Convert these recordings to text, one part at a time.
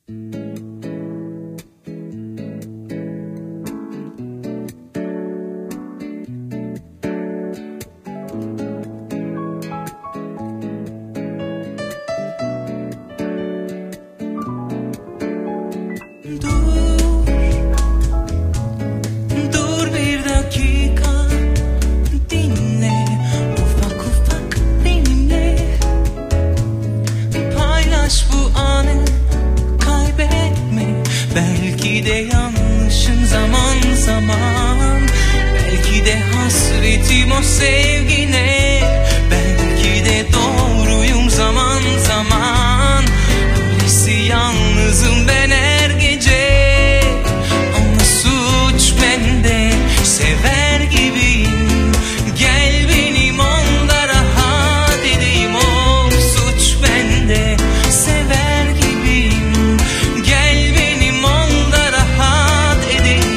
Dur bir dakika, dinle, ufak ufak benimle. Paylaş bu anı, kaybetme. Belki de yanlışım zaman zaman, belki de hasretim o sevgine, belki de doğruyum zaman zaman. Öylesi yalnızım ben her gece, ama suç bende, sever gibiyim. Gel benim onda rahat edeyim, o suç bende, sever gibiyim. Gel benim onda rahat edeyim.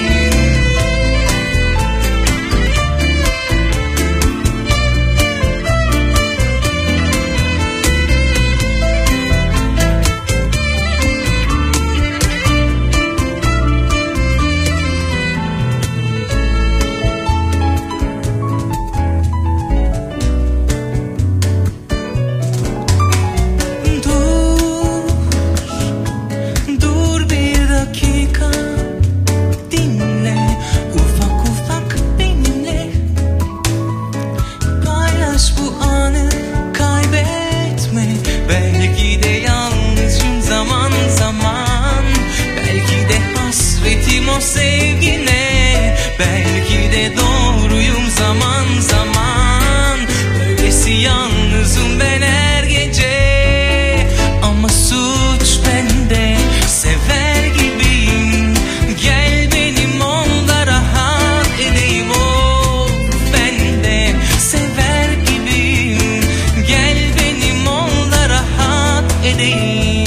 Dur bir dakika, dinle, ufak ufak benimle. Paylaş bu anı, kaybetme. Belki de yalnızım zaman zaman, belki de hasretim o sevgine, belki de doğruyum zaman zaman. Böylesi yalnızım ben her gece, ama suç bende, sever gibiyim. Gel benim onda rahat edeyim, o bende, sever gibiyim. Gel benim onda rahat edeyim.